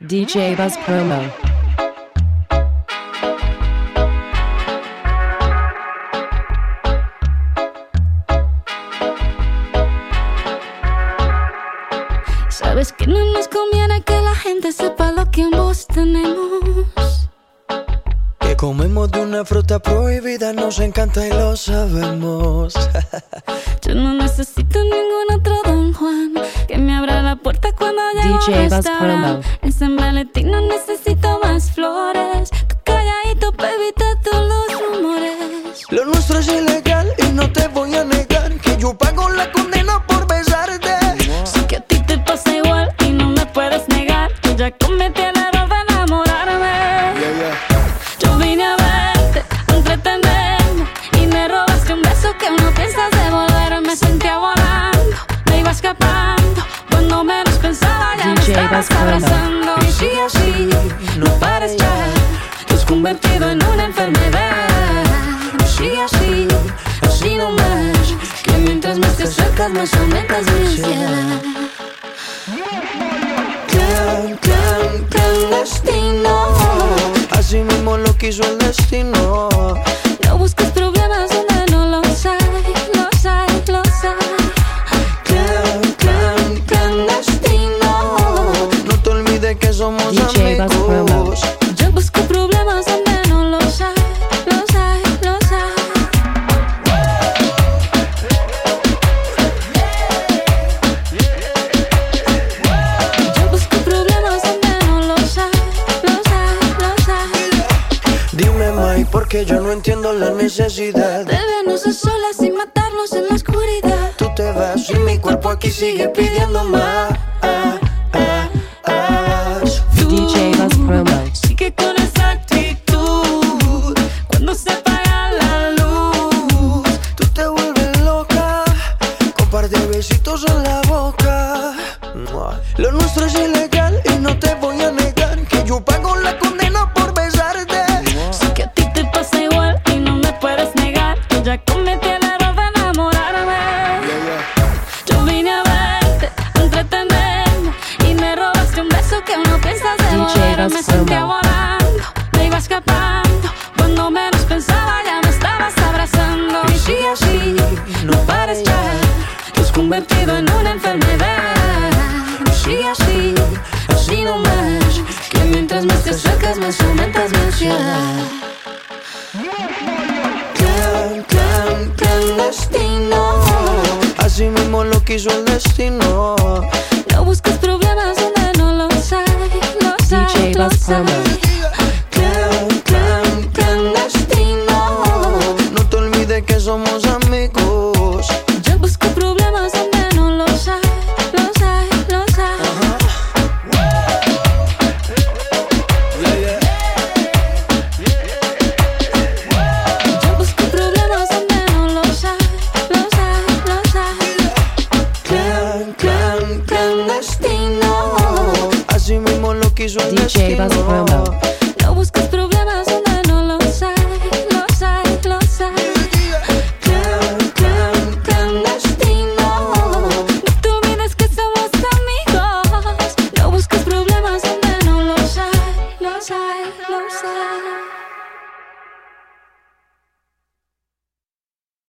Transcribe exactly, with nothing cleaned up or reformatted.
D J Buzz Promo. Sabes que no nos conviene que la gente sepa lo que ambos tenemos. Que comemos de una fruta prohibida, nos encanta y lo sabemos. Yo no necesito ningún otro Don Juan que me abra la puerta cuando llego D J al Buzz restaurante. Promo. En San Valentín no necesito más flores. Tú calladito, baby, de todos los rumores. Lo nuestro es ilegal y no te voy a negar que yo pago la condena por besarte. Sé que a ti te pasa igual y no me puedes negar que ya cometí el error de enamorarme. Yeah, yeah. Yo vine a verte, a entretenerme y me robaste un beso que no piensas devolver. Me sentía volando, me iba escapando. Cuando menos pensaba ya me D J estabas Buzz Promo. abrazando. Y sigue así, no pares ya, te has convertido en una enfermedad. Sigue así, así nomás, que mientras más te acercas más aumentas mi ansiedad. Clan, clan, clandestino. Así mismo lo quiso el destino. No busques problemas donde no los hay, los hay, los hay. Clan, clan, clandestino. No te olvides que somos D J Buzz Promo. amigos. Yo busco problemas donde no los hay, los hay, los hay. Yo busco problemas donde no los hay, los hay, los hay. Dime, Mai, porque yo no entiendo la necesidad De vernos a solas y matarnos en la oscuridad. Tú te vas y mi cuerpo aquí sigue pidiendo más. D J Buzz Promo. Sigue con esa actitud cuando se apaga la luz. Tú te vuelves loca con par de besitos en la boca. Lo nuestro es ilegal y no te voy a negar que yo pago la condena por besarte. Sé que a ti te pasa igual y no me puedes negar que ya cometí el error de enamorarme. Yo vine a verte, a entretenerme y me robaste un beso que no piensas devolver. Me sentía volando, me iba escapando. Cuando menos pensaba ya me estabas abrazando. Y sigue así, no pares ya, te has convertido en una enfermedad. Sigue así, así nomás, que mientras más te acercas más aumentas mi ansiedad. Clan, clan, clandestino. Así mismo lo quiso el destino. No busques problemas donde no los hay, los D J hay, Buzz los Promo. hay. Clan, clan, clandestino. No te olvides que somos amigos. Yo busco problemas donde no los hay, los hay, los hay. Yo busco problemas donde no los hay, los hay, los hay. Clan, clan, clandestino. Así mismo lo quiso el D J Buzz destino. Promo.